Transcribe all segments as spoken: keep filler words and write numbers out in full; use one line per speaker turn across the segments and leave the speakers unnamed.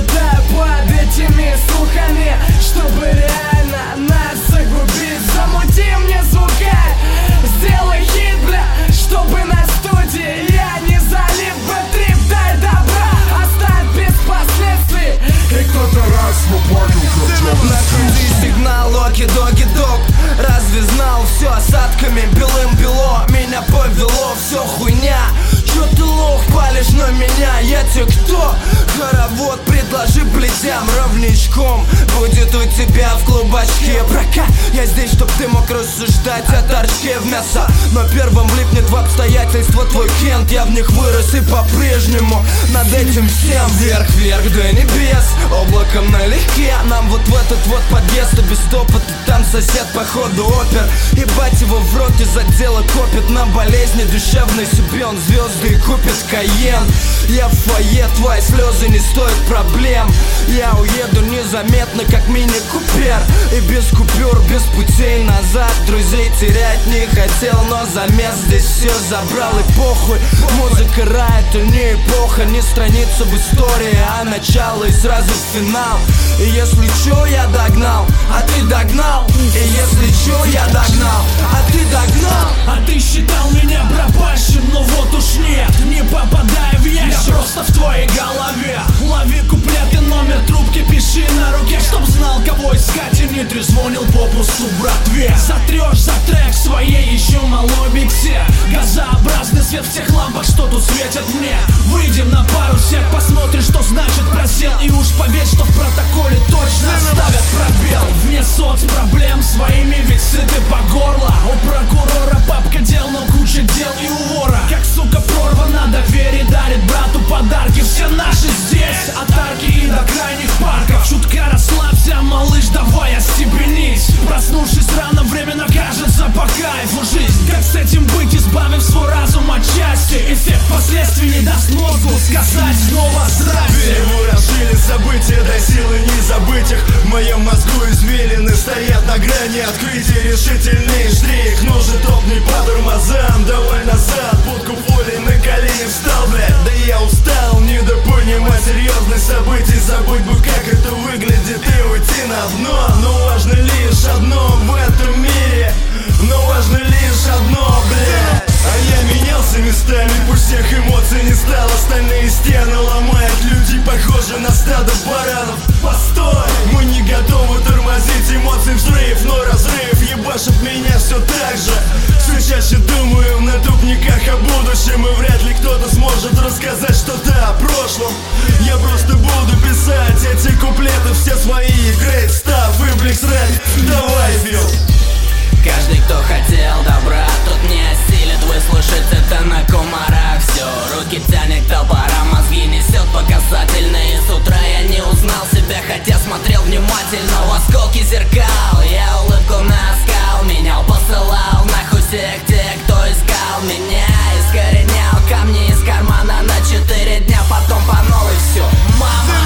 летаю под этими слухами, чтобы реально нас загубить. Замути мне звука, сделай хит, бля, чтобы на студии я не залип в трип. Дай добра, оставь без последствий.
И кто-то раз поплакал, как
на груди сигнал, оки-доки-док. Разве знал, все осадками белым бело. Меня повело, все хуйня. Чё ты лох, палишь на меня? Я те кто? Хоровод, предложи плетям ровничком. Будет у тебя в клубачке брака. Я здесь, чтоб ты мог рассуждать о торчке в мясо. Но первым влипнет в обстоятельства твой кент. Я в них вырос и по-прежнему над этим всем вверх-вверх до небес. Облаком налегке, нам вот в этот вот подъезд. И без опыта там сосед походу опер. Ебать его в рот из отдела копит на болезни душевной. Себе он звезды и купит Кайен. Я в фойе, твои слезы не стоят проблем. Я уеду незаметно, как мини-купер. И без купюр, без путей назад. Друзей терять не хотел, но замес здесь все забрал. И похуй, музыка рай, это не эпоха, не страница в истории, а начало и сразу финал. И если чё, я догнал, а ты догнал. И если чё, я догнал, а ты догнал.
А ты считал меня пропащим, но вот уж нет. Не попадая в ящик, я просто в твоей голове. Лови куплеты, номер трубки пиши на руке, чтоб знал, кого искать и не трезвонил попусту братве. Сотрешь за трек своей еще малой биксе. Газообразный свет в тех лампах, что тут светят мне. Выйдем на пару сек, посмотришь, что значит просел. И уж поверь, что в протоколе точно оставят пробел. Вне соцпроблем своими ведь сыты по горло. У прокурора папка дел, но куча дел и у вора. Как сука прорва на доверие дарит брату подарки. Все наши здесь, от арки и до крайних парков. Чутка расслабься, малыш, давай остепенись. Проснувшись рано, время кажется по кайфу жизнь. Как с этим быть, избавив свой разум от счастья? Эффект последствий не даст мозгу сказать снова здрасте.
Переворошили события до силы не забыть их. В моем мозгу извилины стоят на грани открытия. Решительный штрих, ну же топни по тормозам. Давай назад, будку пули на колени встал, блядь. Да я устал недопонимать серьезность событий. Забыть бы, как это выглядит и уйти на дно. Но важно лишь одно в этом мире. Но важно лишь одно, блядь. А я менялся местами, пусть всех эмоций не стало. Стальные стены ломают люди, похожи на стадо баранов. Постой, мы не готовы тормозить эмоций взрыв. Но разрыв ебашит меня все так же. Все чаще думаю на тупниках о будущем. И вряд ли кто-то сможет рассказать что-то о прошлом. Я просто буду писать эти куплеты все свои. Great stuff, Implex Rap, давай, Билл.
Каждый, кто хотел добра, тот не осилит выслушать это на комарах. Все, руки тянет к топорам, мозги несет показательные. С утра я не узнал себя, хотя смотрел внимательно в осколки зеркал. Я улыбку на скал менял, посылал нахуй всех тех, кто искал меня. Искоренял камни из кармана на четыре дня, потом по новой все. Мама!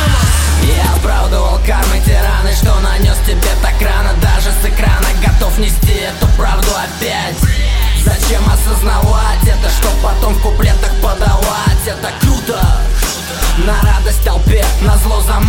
Я оправдывал кармы тираны, что нанес тебе так рано. Даже с экрана готов нести эту правду опять. Зачем осознавать это, чтоб потом в куплетах подавать? Это круто, на радость толпе, на зло за